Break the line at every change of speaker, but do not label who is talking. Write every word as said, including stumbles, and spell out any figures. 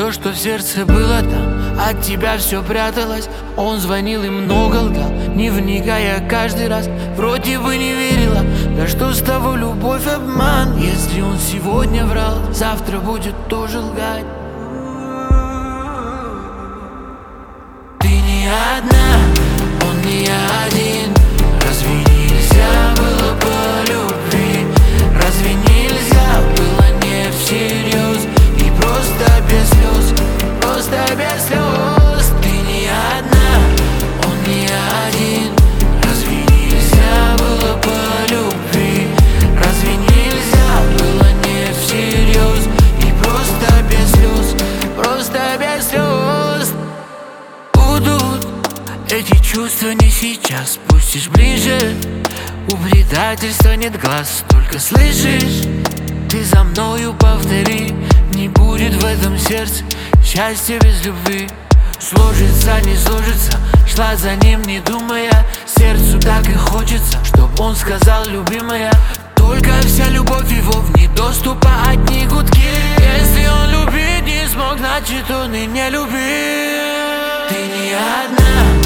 то, что в сердце было там, от тебя все пряталось. Он звонил и много лгал, не вникая каждый раз. Вроде бы не верила, да что с того, любовь обман. Если он сегодня врал, завтра будет тоже лгать. Ты не одна, он не один. Разве нельзя было по любви? Разве нельзя было не всерьез? И просто без слез, просто без слез. Ты не одна, он не один. Разве нельзя было по любви? Разве нельзя было не всерьез? И просто без слез, просто без слез. Будут эти чувства не сейчас, пустишь ближе. У предательства нет глаз, только слышишь. Ты за мною повтори, не будет в этом сердце счастья без любви. Сложится, не сложится, шла за ним, не думая. Сердцу так и хочется, чтоб он сказал, любимая. Только вся любовь его вне доступа, одни гудки. Если он любить не смог, значит он и не любил. Ты не одна.